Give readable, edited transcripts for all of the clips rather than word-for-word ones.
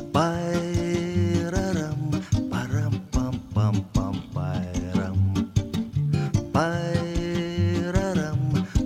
Пайрарам, парам-пам-пам-пам-пайрам. Пайрарам,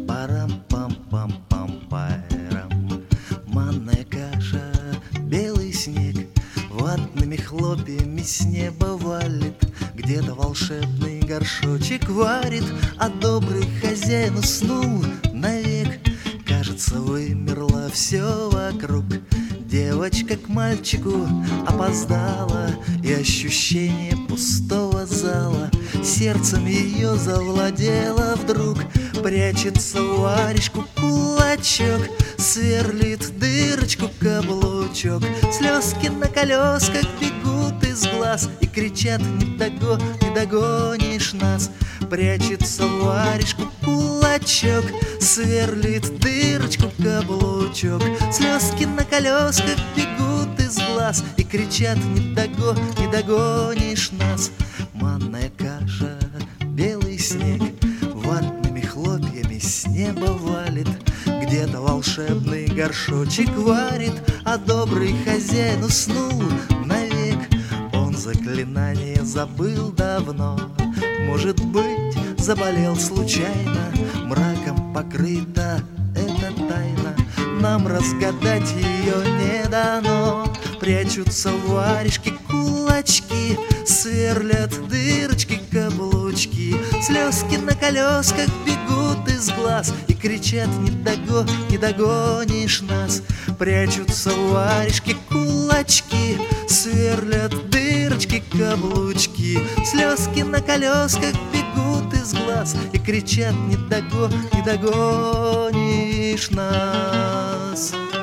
парам-пам-пам-пам-пайрам. Манная каша, белый снег ватными хлопьями с неба валит. Где-то волшебный горшочек варит, а добрый хозяин уснул навек. Кажется, вымерло все вокруг. Девочка к мальчику опоздала, и ощущение пустого зала сердцем ее завладело вдруг. Прячется в варежку кулачок, сверлит дырочку каблучок. Слезки на колесках бегут из глаз и кричат: не догонишь нас. Прячется в варежку кулачок, сверлит дырочку каблучок. Слезки на колесках бегут из глаз и кричат: не догонишь нас. Манная каша, белый снег ватными хлопьями с неба валит. Где-то волшебный горшочек варит, а добрый хозяин уснул навек. Он заклинание забыл давно, может быть, заболел случайно. Мраком покрыта эта тайна, нам разгадать ее не дано. Прячутся в варежке кулачки, сверлят дырочки каблучки. Слезки на колесках бегут из глаз и кричат: не догонишь нас. Прячутся в варежке кулачки, сверлят дырочки каблучки. Слезки на колесках бегут из глаз и кричат: не догонишь нас.